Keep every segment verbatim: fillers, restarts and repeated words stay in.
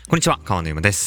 こんにちは、川野ゆむです、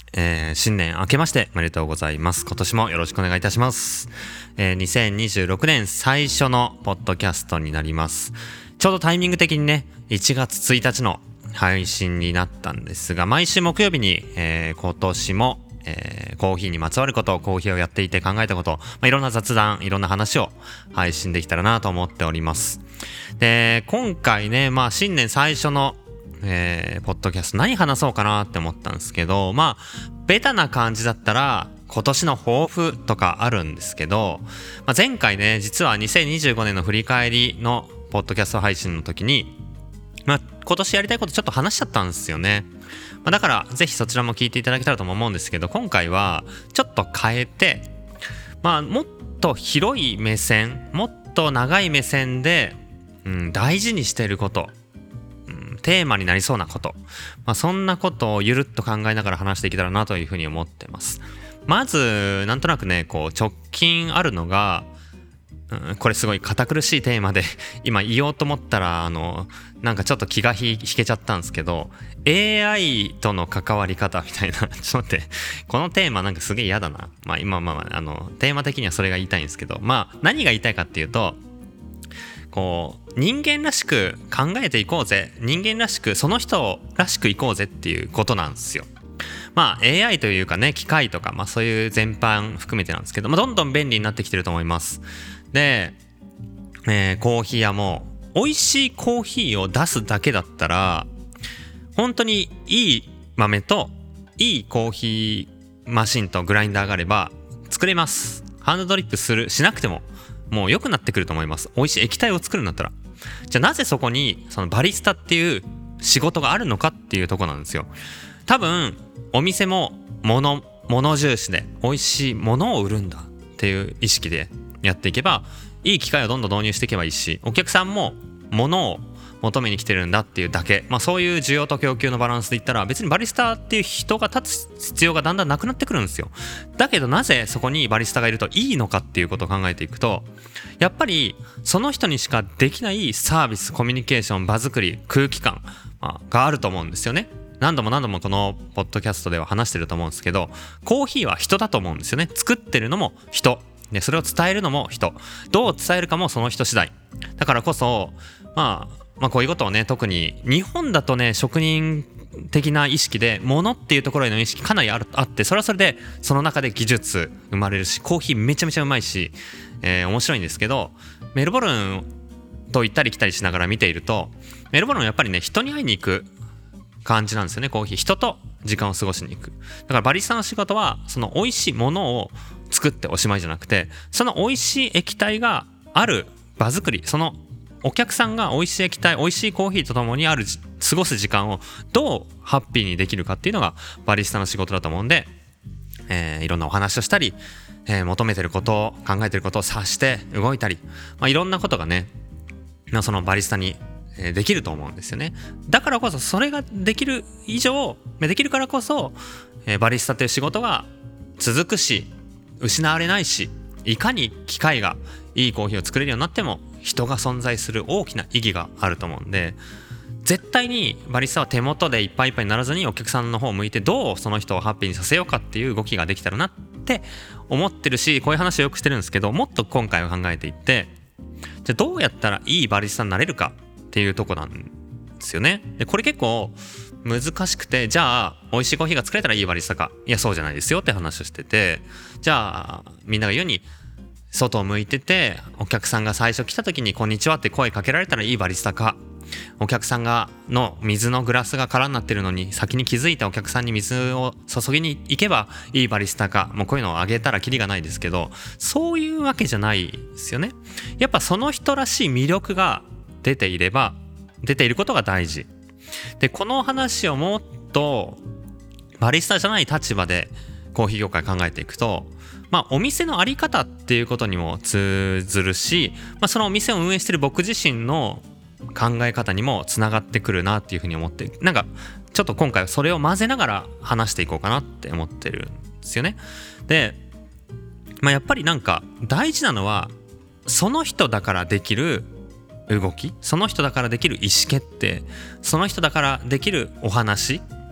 えー、新年明けましておめでとうございます。今年もよろしくお願いいたします、えー、にせんにじゅうろくねん最初のポッドキャストになります。ちょうどタイミング的にねいちがつついたちの配信になったんですが、毎週木曜日に、えー、今年も、えー、コーヒーにまつわること、コーヒーをやっていて考えたこと、まあ、いろんな雑談、いろんな話を配信できたらなと思っております。で、今回ね、まあ新年最初のえー、ポッドキャスト何話そうかなって思ったんですけど、まあベタな感じだったら今年の抱負とかあるんですけど、まあ、前回ね実はにせんにじゅうごねんの振り返りのポッドキャスト配信の時に、まあ、今年やりたいことちょっと話しちゃったんですよね。まあ、だからぜひそちらも聞いていただけたらとも思うんですけど、今回はちょっと変えて、まあもっと広い目線、もっと長い目線で、うん、大事にしていること、テーマになりそうなこと、まあ、そんなことをゆるっと考えながら話していけたらなというふうに思ってます。まずなんとなくねこう直近あるのが、うん、これすごい堅苦しいテーマで今言おうと思ったらあのなんかちょっと気が引けちゃったんですけど、 エーアイ との関わり方みたいなちょっと待って、このテーマなんかすげえ嫌だな。まあ今まあまああのテーマ的にはそれが言いたいんですけど、まあ何が言いたいかっていうと、こう人間らしく考えていこうぜ、人間らしくその人らしくいこうぜっていうことなんですよ。まあ エーアイ というかね機械とか、まあそういう全般含めてなんですけど、まあ、どんどん便利になってきてると思います。で、えー、コーヒー屋も美味しいコーヒーを出すだけだったら本当にいい豆といいコーヒーマシンとグラインダーがあれば作れます。ハンドドリップするしなくてももう良くなってくると思います。美味しい液体を作るんだったら。じゃあなぜそこにそのバリスタっていう仕事があるのかっていうところなんですよ。多分お店も物物重視で美味しいものを売るんだっていう意識でやっていけば、いい機械をどんどん導入していけばいいし、お客さんも物を求めに来てるんだっていうだけ、まあそういう需要と供給のバランスで言ったら別にバリスタっていう人が立つ必要がだんだんなくなってくるんですよ。だけどなぜそこにバリスタがいるといいのかっていうことを考えていくと、やっぱりその人にしかできないサービス、コミュニケーション、場作り、空気感があると思うんですよね。何度も何度もこのポッドキャストでは話してると思うんですけど、コーヒーは人だと思うんですよね。作ってるのも人で、それを伝えるのも人、どう伝えるかもその人次第だからこそ、まあまあこういうことをね、特に日本だとね職人的な意識で物っていうところへの意識かなりあるあって、それはそれでその中で技術生まれるし、コーヒーめちゃめちゃうまいし、えー、面白いんですけど、メルボルンと行ったり来たりしながら見ていると、メルボルンはやっぱりね人に会いに行く感じなんですよね。コーヒー、人と時間を過ごしに行く。だからバリスタの仕事はその美味しいものを作っておしまいじゃなくて、その美味しい液体がある場作り、そのお客さんが美味しい液体、美味しいコーヒーとともにある過ごす時間をどうハッピーにできるかっていうのがバリスタの仕事だと思うんで、えー、いろんなお話をしたり、えー、求めてることを考えてることを察して動いたり、まあ、いろんなことがねそのバリスタにできると思うんですよね。だからこそそれができる以上できるからこそ、えー、バリスタという仕事が続くし失われないし、いかに機械がいいコーヒーを作れるようになっても人が存在する大きな意義があると思うんで、絶対にバリスタは手元でいっぱいいっぱいにならずにお客さんの方を向いてどうその人をハッピーにさせようかっていう動きができたらなって思ってるし、こういう話をよくしてるんですけど、もっと今回は考えていって、じゃあどうやったらいいバリスタになれるかっていうとこなんですよね。でこれ結構難しくて、じゃあ美味しいコーヒーが作れたらいいバリスタか、いやそうじゃないですよって話をしてて、じゃあみんなが言うように外を向いててお客さんが最初来た時にこんにちはって声かけられたらいいバリスタか、お客さんがの水のグラスが空になってるのに先に気づいたお客さんに水を注ぎに行けばいいバリスタか、もうこういうのをあげたらキリがないですけど、そういうわけじゃないですよね。やっぱその人らしい魅力が出ていれば出ていることが大事で、この話をもっとバリスタじゃない立場でコーヒー業界考えていくと、まあお店のあり方っていうことにも通ずるし、まあ、そのお店を運営している僕自身の考え方にもつながってくるなっていうふうに思って、なんかちょっと今回はそれを混ぜながら話していこうかなって思ってるんですよね。で、まあ、やっぱりなんか大事なのはその人だからできる動き、その人だからできる意思決定、その人だからできるお話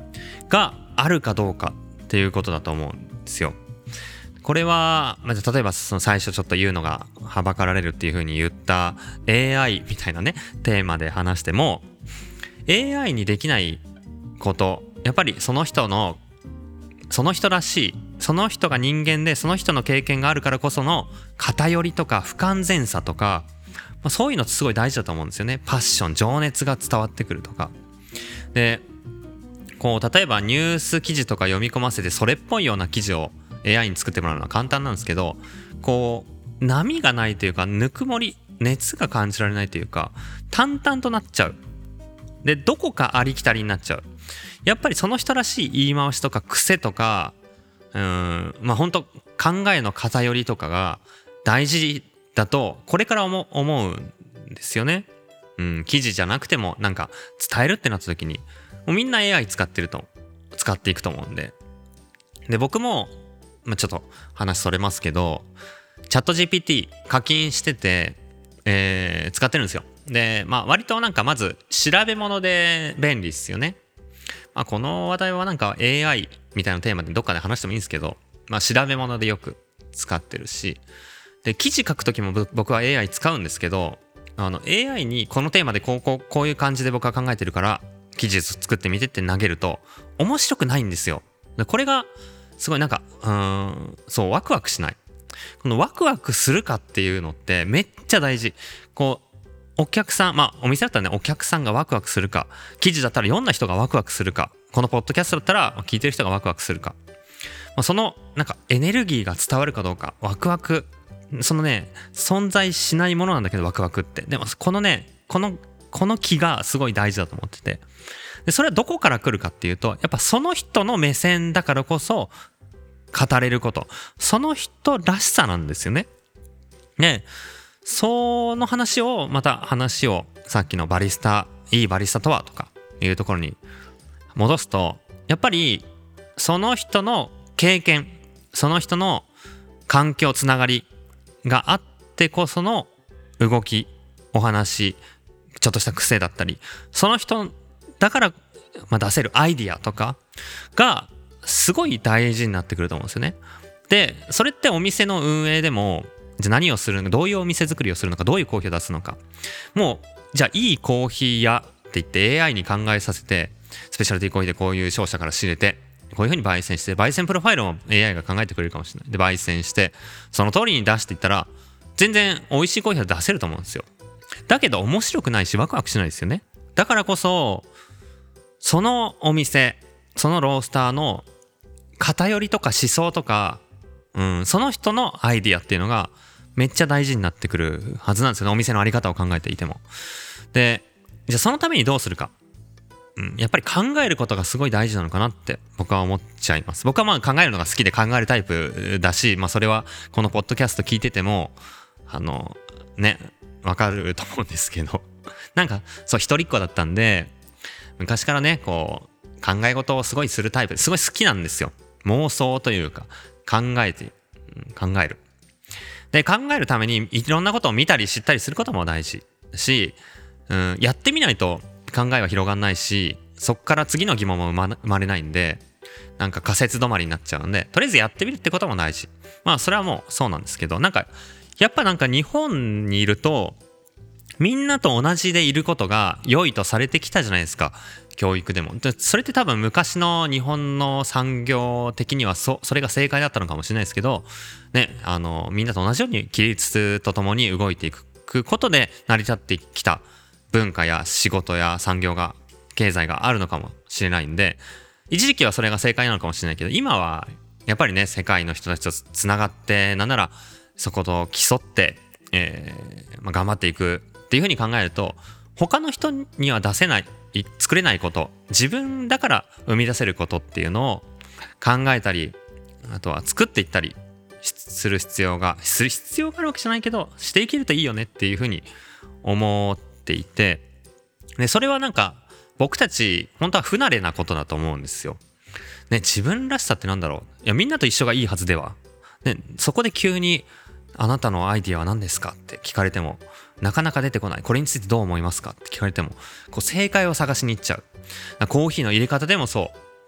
があるかどうかっていうことだと思うんですよ。これは、まあ、例えばその最初ちょっと言うのがはばかられるっていう風に言った エーアイ みたいなねテーマで話しても エーアイ にできないこと、やっぱりその人のその人らしい、その人が人間でその人の経験があるからこその偏りとか不完全さとか、まあ、そういうのってすごい大事だと思うんですよね。パッション、情熱が伝わってくるとかで、こう例えばニュース記事とか読み込ませてそれっぽいような記事を エーアイ に作ってもらうのは簡単なんですけど、こう波がないというか、ぬくもり、熱が感じられないというか、淡々となっちゃう。でどこかありきたりになっちゃう。やっぱりその人らしい言い回しとか癖とか、うーんまあ本当考えの偏りとかが大事だとこれから思思うんですよね。うん、記事じゃなくてもなんか伝えるってなった時にもうみんな エーアイ 使ってると使っていくと思うんで、で僕も、まあ、ちょっと話それますけど、チャット ジーピーティー 課金してて、えー、使ってるんですよ。でまあ割となんかまず調べ物で便利っすよね。まあ、この話題はなんか エーアイ みたいなテーマでどっかで話してもいいんですけど、まあ、調べ物でよく使ってるし、で記事書くときも僕は エーアイ 使うんですけど、あの エーアイ にこのテーマでこうこうこういう感じで僕は考えてるから記事作ってみてって投げると面白くないんですよ。でこれがすごいなんかうーんそうワクワクしない。このワクワクするかっていうのってめっちゃ大事。こうお客さん、まあお店だったらね、お客さんがワクワクするか、記事だったら読んだ人がワクワクするか、このポッドキャストだったら聞いてる人がワクワクするか、まあ、そのなんかエネルギーが伝わるかどうか、ワクワク、そのね存在しないものなんだけどワクワクって、でもこのねこのこの気がすごい大事だと思ってて、でそれはどこから来るかっていうと、やっぱその人の目線だからこそ語れること、その人らしさなんですよね。ね、その話をまた話をさっきのバリスタ、いいバリスタとはとかいうところに戻すと、やっぱりその人の経験、その人の環境、つながりがあってこその動き、お話、ちょっとした癖だったり、その人だから、まあ、出せるアイディアとかがすごい大事になってくると思うんですよね。でそれってお店の運営でも、じゃあ何をするのか、どういうお店作りをするのか、どういうコーヒーを出すのか、もうじゃあいいコーヒー屋って言って エーアイ に考えさせて、スペシャルティーコーヒーでこういう商社から仕入れてこういう風に焙煎して、焙煎プロファイルも エーアイ が考えてくれるかもしれない。で焙煎してその通りに出していったら全然美味しいコーヒーは出せると思うんですよ。だけど面白くないしワクワクしないですよね。だからこそそのお店、そのロースターの偏りとか思想とか、うん、その人のアイディアっていうのがめっちゃ大事になってくるはずなんですよね。お店のあり方を考えていても。でじゃあそのためにどうするか、うん、やっぱり考えることがすごい大事なのかなって僕は思っちゃいます。僕はまあ考えるのが好きで考えるタイプだし、まあ、それはこのポッドキャスト聞いててもあのねわかると思うんですけどなんかそう一人っ子だったんで、昔からねこう考え事をすごいするタイプですごい好きなんですよ。妄想というか考えて、うん、考える。で考えるためにいろんなことを見たり知ったりすることも大事だし、うん、やってみないと考えは広がんないし、そっから次の疑問も生まれないんで、なんか仮説止まりになっちゃうんで、とりあえずやってみるってことも大事。まあそれはもうそうなんですけど、なんかやっぱなんか日本にいるとみんなと同じでいることが良いとされてきたじゃないですか、教育でも。でそれって多分昔の日本の産業的には そ, それが正解だったのかもしれないですけど、ね、あのみんなと同じように規律とともに動いていくことで成り立ってきた文化や仕事や産業が経済があるのかもしれないんで、一時期はそれが正解なのかもしれないけど、今はやっぱりね世界の人たちとつながって、なんならそこと競って、えーまあ、頑張っていくっていうふうに考えると、他の人には出せない、作れないこと、自分だから生み出せることっていうのを考えたり、あとは作っていったりする必要がする必要があるわけじゃないけど、していけるといいよねっていうふうに思っていて、でそれはなんか僕たち本当は不慣れなことだと思うんですよ。ね、自分らしさってなんだろう。いやみんなと一緒がいいはずでは、ね、そこで急にあなたのアイディアは何ですかって聞かれてもなかなか出てこない。これについてどう思いますかって聞かれてもこう正解を探しに行っちゃう。コーヒーの入れ方でもそう、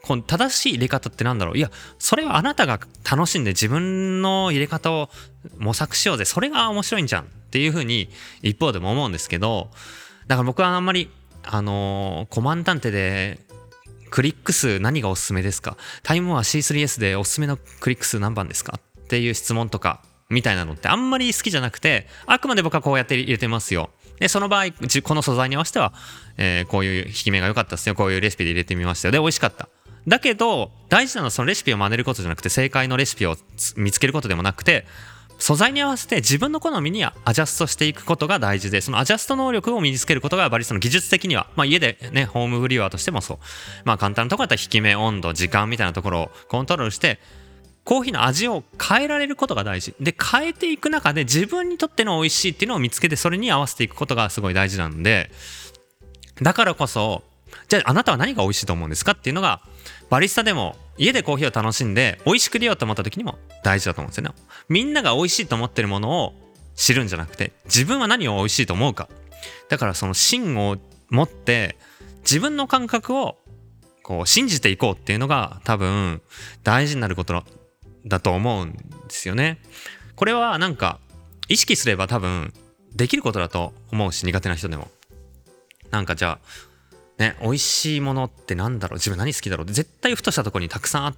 この正しい入れ方ってなんだろう。いや、それはあなたが楽しんで自分の入れ方を模索しようぜ。それが面白いんじゃんっていう風に一方でも思うんですけど、だから僕はあんまり、あのー、コマンダンテでクリック数何がおすすめですか？タイムは シースリーエス でおすすめのクリック数何番ですか？っていう質問とかみたいなのってあんまり好きじゃなくて、あくまで僕はこうやって入れてますよ。で、その場合、この素材に合わせては、えー、こういう引き目が良かったですよ。こういうレシピで入れてみましたよ。で、美味しかった。だけど、大事なのはそのレシピを真似ることじゃなくて、正解のレシピを見つけることでもなくて、素材に合わせて自分の好みにアジャストしていくことが大事で、そのアジャスト能力を身につけることがバリスタの技術的には、まあ家でね、ホームブリュワーとしてもそう。まあ簡単なところだったら引き目、温度、時間みたいなところをコントロールして、コーヒーの味を変えられることが大事で、変えていく中で自分にとっての美味しいっていうのを見つけて、それに合わせていくことがすごい大事なんで、だからこそ、じゃああなたは何が美味しいと思うんですかっていうのが、バリスタでも家でコーヒーを楽しんで美味しく入れようと思った時にも大事だと思うんですよね。みんなが美味しいと思ってるものを知るんじゃなくて、自分は何を美味しいと思うか。だからその芯を持って自分の感覚をこう信じていこうっていうのが多分大事になることだと思うんですよね。これはなんか意識すれば多分できることだと思うし、苦手な人でもなんかじゃあね、美味しいものってなんだろう、自分何好きだろうって絶対ふとしたところにたくさんあって、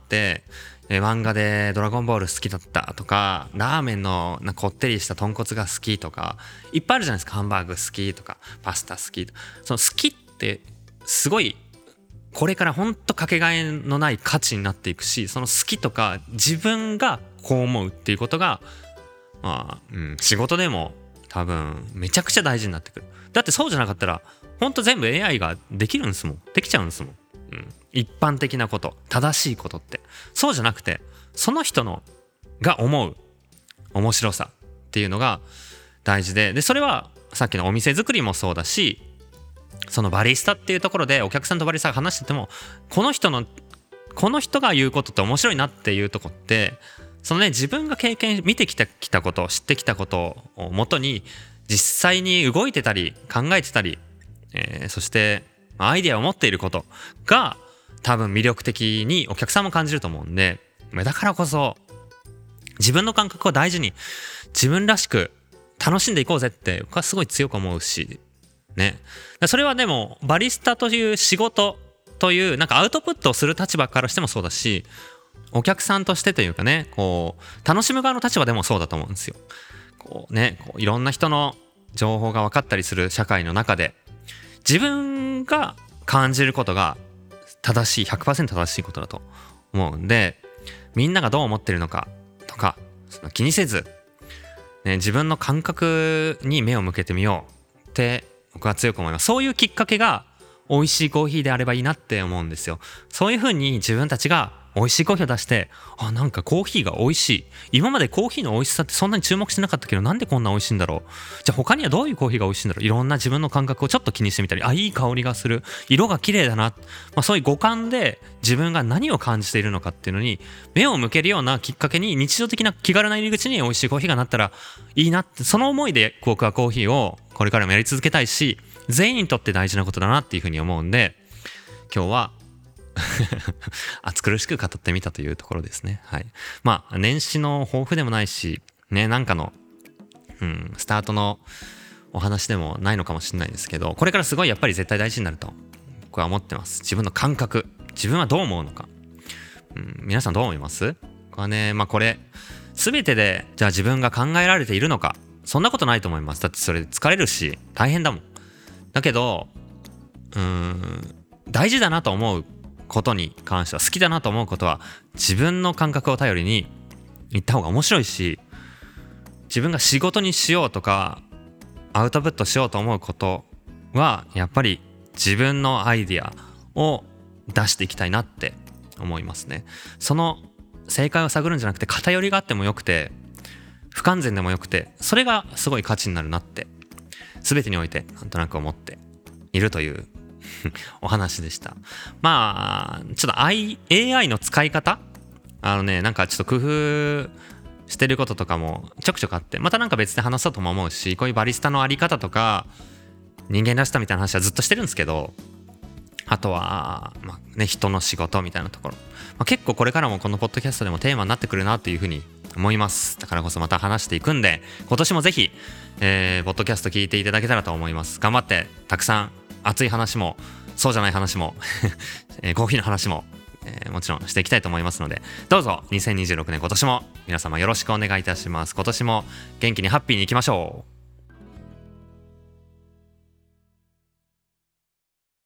え漫画でドラゴンボール好きだったとか、ラーメンのなんかこってりした豚骨が好きとかいっぱいあるじゃないですか。ハンバーグ好きとかパスタ好きとか、その好きってすごいこれからほんとかけがえのない価値になっていくし、その好きとか自分がこう思うっていうことがまあ、うん、仕事でも多分めちゃくちゃ大事になってくる。だってそうじゃなかったらほんと全部 エーアイ ができるんですもん。できちゃうんですもん、うん、一般的なこと、正しいことって。そうじゃなくてその人のが思う面白さっていうのが大事で、でそれはさっきのお店作りもそうだし、そのバリスタっていうところでお客さんとバリスタが話してても、この人のこの人が言うことって面白いなっていうとこって、そのね、自分が経験見てきたきたこと知ってきたことをもとに実際に動いてたり考えてたり、えー、そしてアイデアを持っていることが多分魅力的にお客さんも感じると思うんで、だからこそ自分の感覚を大事に自分らしく楽しんでいこうぜって僕はすごい強く思うしね。それはでもバリスタという仕事というなんかアウトプットをする立場からしてもそうだし、お客さんとしてというかね、こう楽しむ側の立場でもそうだと思うんですよ。こうね、こういろんな人の情報が分かったりする社会の中で自分が感じることが正しい ひゃくパーセント 正しいことだと思うんで、みんながどう思ってるのかとかその気にせず、ね、自分の感覚に目を向けてみようって僕は強く思います。そういうきっかけが美味しいコーヒーであればいいなって思うんですよ。そういう風に自分たちが美味しいコーヒーを出して、あ、なんかコーヒーが美味しい、今までコーヒーの美味しさってそんなに注目してなかったけどなんでこんな美味しいんだろう、じゃあ他にはどういうコーヒーが美味しいんだろう、いろんな自分の感覚をちょっと気にしてみたり、あ、いい香りがする、色が綺麗だな、まあ、そういう五感で自分が何を感じているのかっていうのに目を向けるようなきっかけに、日常的な気軽な入り口に美味しいコーヒーがなったらいいなって、その思いで僕はコーヒーをこれからもやり続けたいし、全員にとって大事なことだなっていうふうに思うんで、今日は暑苦しく語ってみたというところですね。はい。まあ年始の抱負でもないしね、なんかの、うん、スタートのお話でもないのかもしれないですけど、これからすごいやっぱり絶対大事になると僕は思ってます。自分の感覚、自分はどう思うのか、うん、皆さんどう思います？これはね、まあこれ全てでじゃあ自分が考えられているのか、そんなことないと思います。だってそれ疲れるし大変だもん。だけどうーん大事だなと思うことに関しては、好きだなと思うことは自分の感覚を頼りに言った方が面白いし、自分が仕事にしようとかアウトプットしようと思うことはやっぱり自分のアイディアを出していきたいなって思いますね。その正解を探るんじゃなくて、偏りがあってもよくて不完全でもよくて、それがすごい価値になるなって全てにおいてなんとなく思っているというお話でした。まあちょっと エーアイ の使い方、あのね、なんかちょっと工夫してることとかもちょくちょくあって、またなんか別で話そうとも思うし、こういうバリスタのあり方とか人間らしさみたいな話はずっとしてるんですけど、 あとは、まあね、人の仕事みたいなところ、まあ、結構これからもこのポッドキャストでもテーマになってくるなというふうに思います。だからこそまた話していくんで、今年もぜひ、えー、ポッドキャスト聞いていただけたらと思います。頑張ってたくさん熱い話もそうじゃない話も、えー、コーヒーの話も、えー、もちろんしていきたいと思いますので、どうぞにせんにじゅうろくねん今年も皆様よろしくお願いいたします。今年も元気にハッピーにいきましょう。